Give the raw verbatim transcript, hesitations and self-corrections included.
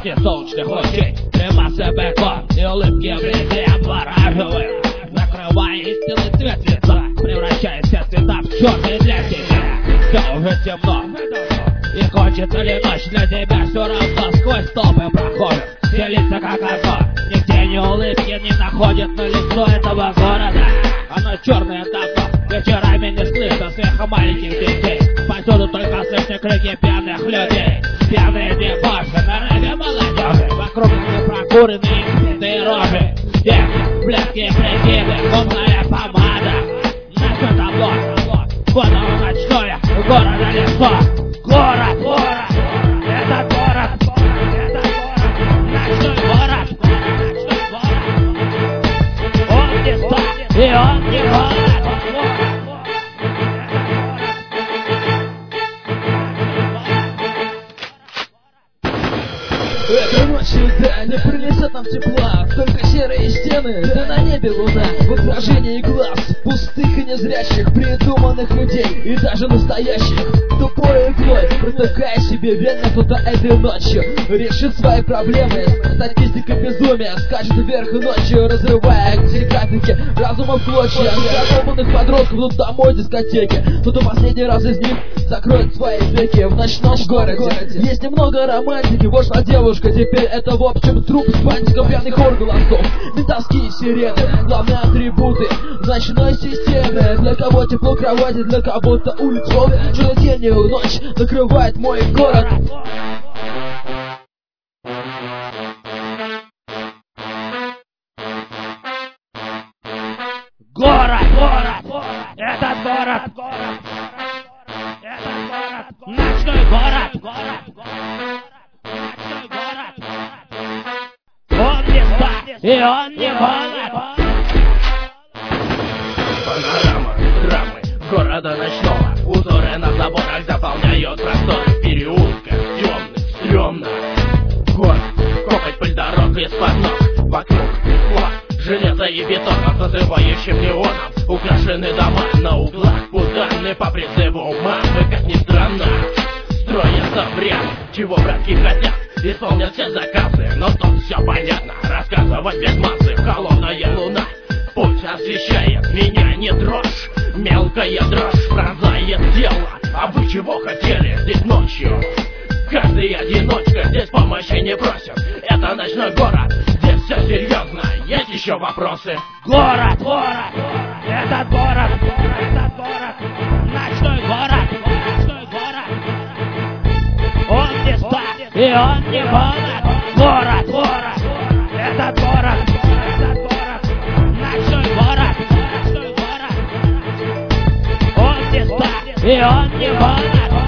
блеске солнечных лучей. Масса бекон и улыбки вблизи обвораживают, закрывая истинный цвет лица, превращая все цвета в черный для тебя. Все уже темно, и кончится ли ночь для тебя, все равно сквозь толпы проходят все лица как одно. Нигде ни улыбки не находят на лицо этого города. Оно черное давно, вечерами не слышно смеха маленьких детей. Повсюду только слышны крики пьяных людей. Пьяные дебоши на рыбе молодежи. Вокруг они прокуренные избитые рожи. Всех блески прикиды, умная помада. Ночной табло, вот оно ночное, города лицо. Город, город, это город, это город, ночной город, ночной город. Он не стал, и он не город. Эта ночь, да, не принесет нам тепла, только серые стены, да на небе луна. В отражении глаз пустых и незрящих, придуманных людей и даже настоящих. Тупой иглой, протыкая себе вены, кто-то этой ночью решит свои проблемы. Статистика безумия скачет вверх и ночью, разрывая графики разумом в клочья. Задолбанных подростков идут домой дискотеки. Кто-то последний раз из них закроет свои веки в ночном городе. Есть немного романтики, вошла девушка. Теперь это в общем труп с бантиком, пьяный хор голосов, ментовские сирены, главные атрибуты ночной системы. Для кого тепло кровати, для кого-то улицов. Черной тенью ночь накрывает мой город. Город, город, этот город, город, этот город, ночной город, город, город. Он не спать, и он не голод. Панорама драмы города ночного. Узоры на заборах заполняют просторы переулка. Темный, стрёмно. Город, копоть пыль дорог из-под ног. Вокруг флаг, железо и бетон, зазывающим неоном. Украшены дома на углах, путаны по призыву мамы. Как ни странно, строятся в ряд. Чего братки хотят? Исполнят все заказы, но тут все понятно. Рассказывать без массы, холодная луна. Путь освещает меня, не дрожь. Мелкая дрожь пронзает тело. А вы чего хотели здесь ночью? Каждый одиночка здесь помощи не просит. Это ночной город, здесь все серьезно. Есть еще вопросы? Город, город, этот город, этот город, ночной город, ночной город. Он не спать, и он не голод. Город, город, этот город, этот город, ночной город, ночной город. Он не спать, и он не голод.